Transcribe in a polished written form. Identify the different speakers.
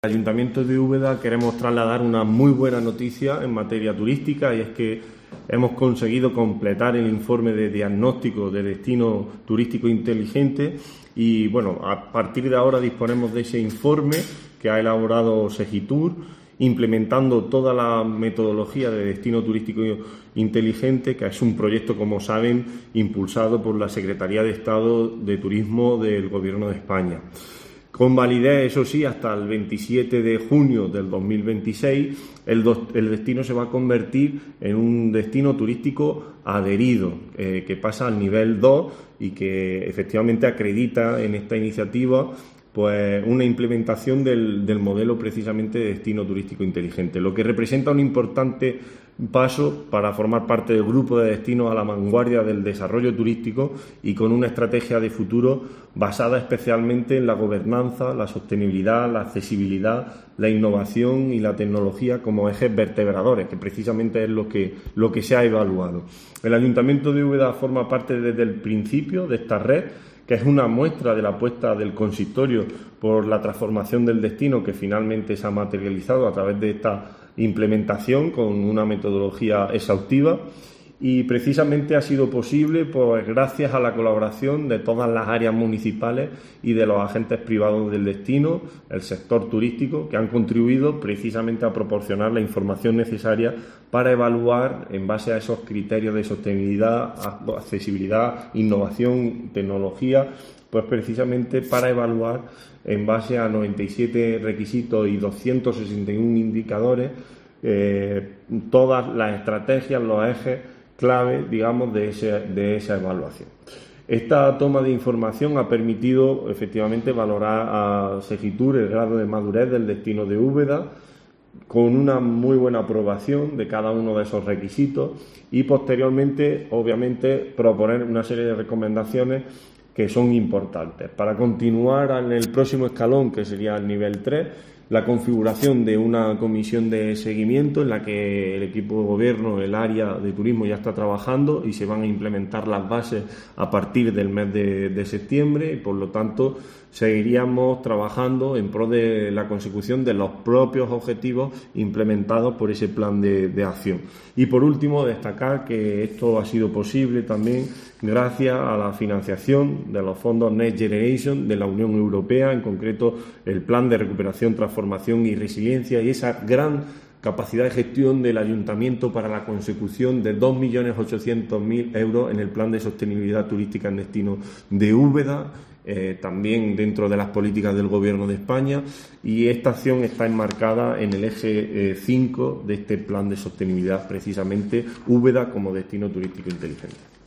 Speaker 1: El Ayuntamiento de Úbeda queremos trasladar una muy buena noticia en materia turística, y es que hemos conseguido completar el informe de diagnóstico de destino turístico inteligente y, bueno, a partir de ahora disponemos de ese informe que ha elaborado Segitur, implementando toda la metodología de destino turístico inteligente, que es un proyecto, como saben, impulsado por la Secretaría de Estado de Turismo del Gobierno de España. Con validez, eso sí, hasta el 27 de junio del 2026, el destino se va a convertir en un destino turístico adherido, que pasa al nivel 2 y que efectivamente acredita en esta iniciativa pues una implementación del modelo precisamente de destino turístico inteligente, lo que representa un importante paso para formar parte del grupo de destinos a la vanguardia del desarrollo turístico y con una estrategia de futuro basada especialmente en la gobernanza, la sostenibilidad, la accesibilidad, la innovación y la tecnología como ejes vertebradores, que precisamente es lo que se ha evaluado. El Ayuntamiento de Úbeda forma parte desde el principio de esta red, que es una muestra de la apuesta del consistorio por la transformación del destino, que finalmente se ha materializado a través de esta implementación con una metodología exhaustiva, y precisamente ha sido posible pues gracias a la colaboración de todas las áreas municipales y de los agentes privados del destino, el sector turístico, que han contribuido precisamente a proporcionar la información necesaria para evaluar en base a esos criterios de sostenibilidad, accesibilidad, innovación, tecnología, pues precisamente para evaluar en base a 97 requisitos y 261 indicadores todas las estrategias, los ejes clave, digamos, de esa evaluación. Esta toma de información ha permitido efectivamente valorar a Segitur el grado de madurez del destino de Úbeda, con una muy buena aprobación de cada uno de esos requisitos, y posteriormente, obviamente, proponer una serie de recomendaciones que son importantes. Para continuar en el próximo escalón, que sería el nivel 3, la configuración de una comisión de seguimiento en la que el equipo de gobierno, el área de turismo ya está trabajando y se van a implementar las bases a partir del mes de septiembre, y por lo tanto seguiríamos trabajando en pro de la consecución de los propios objetivos implementados por ese plan de acción. Y por último, destacar que esto ha sido posible también gracias a la financiación de los fondos Next Generation de la Unión Europea, en concreto el Plan de Recuperación, Transformación y Resiliencia, y esa gran capacidad de gestión del Ayuntamiento para la consecución de 2.800.000 euros en el Plan de Sostenibilidad Turística en Destino de Úbeda, también dentro de las políticas del Gobierno de España, y esta acción está enmarcada en el eje 5 de este Plan de Sostenibilidad, precisamente Úbeda como destino turístico inteligente.